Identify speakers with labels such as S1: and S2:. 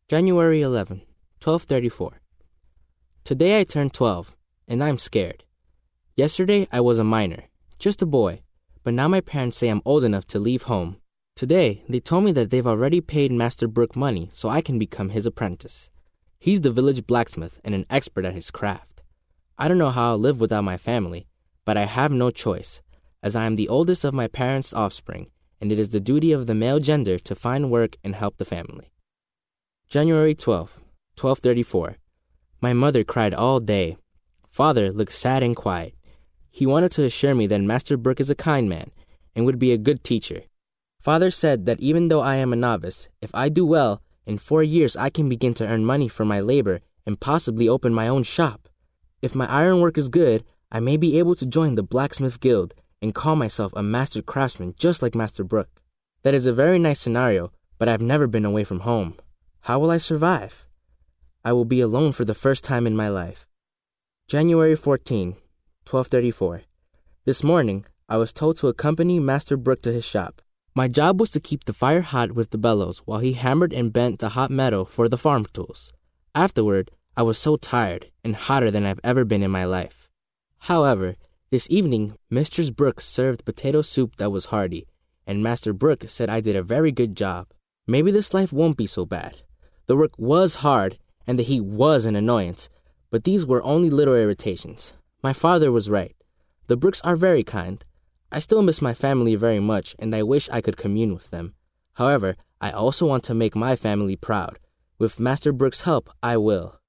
S1: January 11, 12:34. Today I turned 12, and I'm scared. Yesterday I was a minor, just a boy, but now my parents say I'm old enough to leave home. Today they told me that they've already paid Master Brooke money so I can become his apprentice. He's the village blacksmith and an expert at his craft. I don't know how I'll live without my family, but I have no choice, as I am the oldest of my parents' offspring, and it is the duty of the male gender to find work and help the family. January 12, 12:34. My mother cried all day. Father looked sad and quiet. He wanted to assure me that Master Brooke is a kind man and would be a good teacher. Father said that even though I am a novice, if I do well, in 4 years I can begin to earn money for my labor and possibly open my own shop. If my ironwork is good, I may be able to join the Blacksmith Guild and call myself a master craftsman just like Master Brooke. That is a very nice scenario, but I've never been away from home. How will I survive? I will be alone for the first time in my life. January 14, 12:34. This morning, I was told to accompany Master Brooke to his shop. My job was to keep the fire hot with the bellows while he hammered and bent the hot metal for the farm tools. Afterward, I was so tired and hotter than I've ever been in my life. However, this evening, Mistress Brooke served potato soup that was hearty, and Master Brooke said I did a very good job. Maybe this life won't be so bad. The work was hard, and the heat was an annoyance, but these were only little irritations. My father was right. The Brookes are very kind. I still miss my family very much, and I wish I could commune with them. However, I also want to make my family proud. With Master Brooke's help, I will.